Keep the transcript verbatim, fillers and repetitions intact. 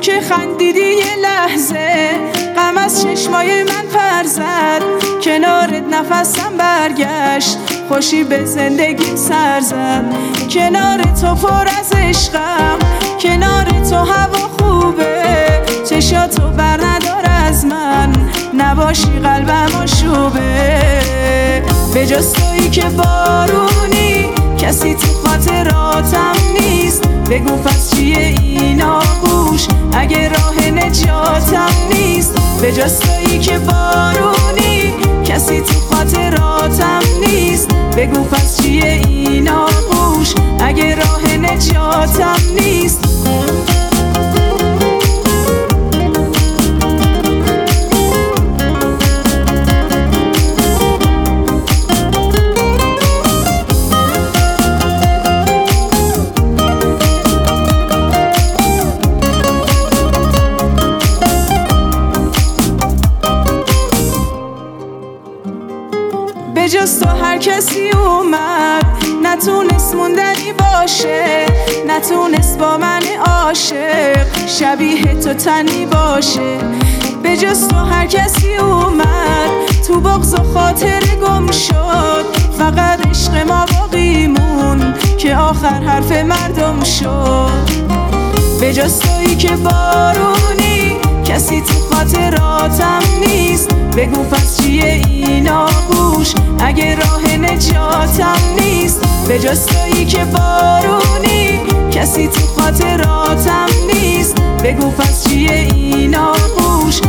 که خندیدی یه لحظه، غم از چشمای من پر زد، کنارت نفسم برگشت، خوشی به زندگیم سر زد. کنار تو پر از عشقم، کنار تو هوا خوبه، چشاتو بر ندار از من، نباشی قلبم آشوبه. به جز تویی که بارونی، کسی تو خاطراتم نیست، بگو پس چیه این آغوش اگه راه نجاتم نیست. به جز تویی که بارونی، کسی تو خاطراتم نیست، بگو پس چیه این آغوش اگه راه نجاتم نیست. به جز تو هر کسی اومد، نتونست موندنی باشه، نتونست با من عاشق شبیه تو تنی باشه. به جز تو هر کسی اومد، تو بغض و خاطر گم شد، فقط عشق ما باقی مون که آخر حرف مردم شد. به جز تویی که بارونی، کسی تو خاطراتم نیست، بگو پس چیه این آغوش اگه راه نجاتم نیست. به جز تویی که بارونی، کسی تو خاطراتم نیست، بگو پس چیه این آغوش